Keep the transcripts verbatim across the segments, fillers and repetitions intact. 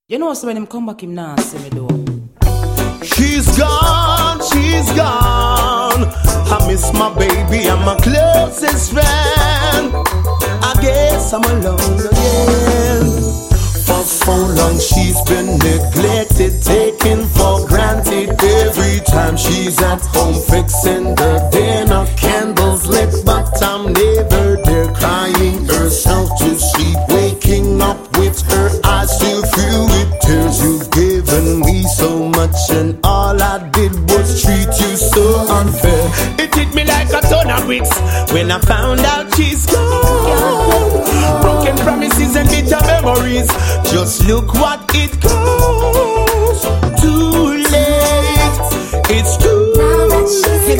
You know, so when him come back, him now see me do. She's gone, she's gone. I miss my baby and my closest friend. I guess I'm alone again. For so long she's been neglected, taken for granted. Every time she's at home fixing the dinner, candles lit, but I'm never there, crying herself to sleep, waking up with her eyes still filled with tears. You've given me so much and all I did was treat you so unfair. It hit me like a ton of bricks when I found out she's gone. Broken promises and bitter memories, just look what it goes. Too late, it's too late.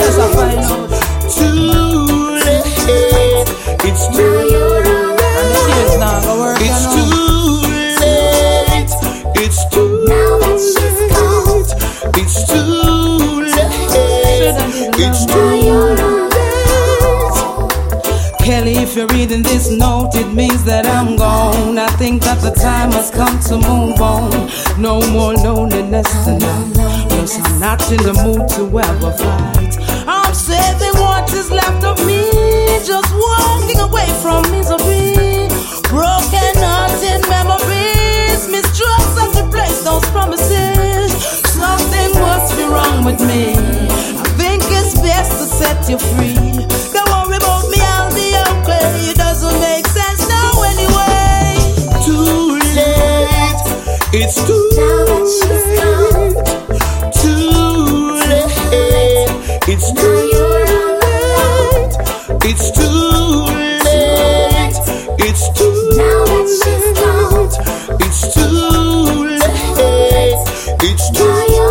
Too late, it's too late. It's too late, it's too late. It's too late, it's too late. Kelly, if you're reading this note, it means that I'm gone. I think that the time has come to move on. No more loneliness tonight. Plus I'm not in the mood to ever fight. I'm saving what is left of me, just walking away from misery. Broken hearted memories, mistrust has replaced those promises. Something must be wrong with me. I think it's best to set you free. Don't worry about me, I'll be okay. It doesn't make sense now anyway. Too late, it's too late. Too late, it's too late. It's too late, it's too late. It's too late, it's too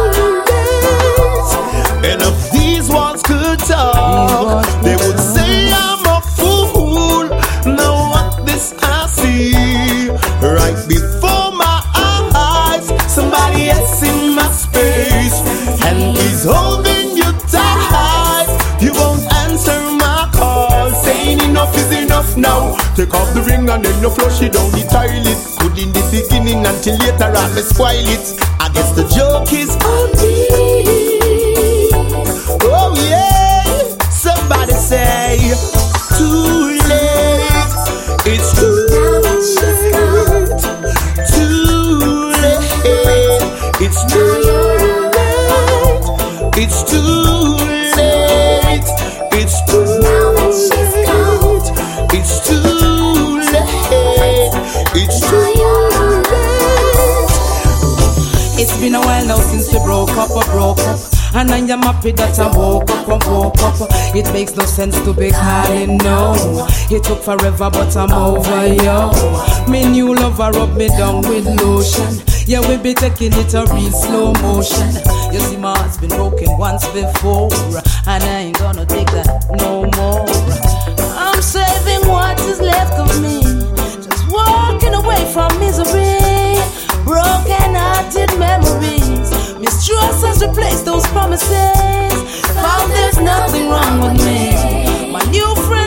late. And if these ones could talk, they would say I'm a fool. Now what this I see right before my eyes, somebody else in my space, and he's holding you tight. You won't answer my call, saying enough is enough now. Take off the ring and then you flush it down the toilet. Good in the beginning until later on me spoil it. I guess the joke is on me. Oh yeah, somebody say too late, it's too late. Too late, it's too late. It's too late, it's too late. It's too late, it's too late. It's been a while now since we broke up or broke up, and I am happy that I woke up and woke up. It makes no sense to be calling, no. It took forever but I'm over, yo. Me new lover rub me down with lotion. Yeah, we be taking it a real slow motion. You see my heart's been broken once before, and I ain't gonna take that no more. I'm saving what is left of me, just walking away from misery. Broken hearted memories, mistrust has replaced those promises. Found there's nothing wrong with me. My new friend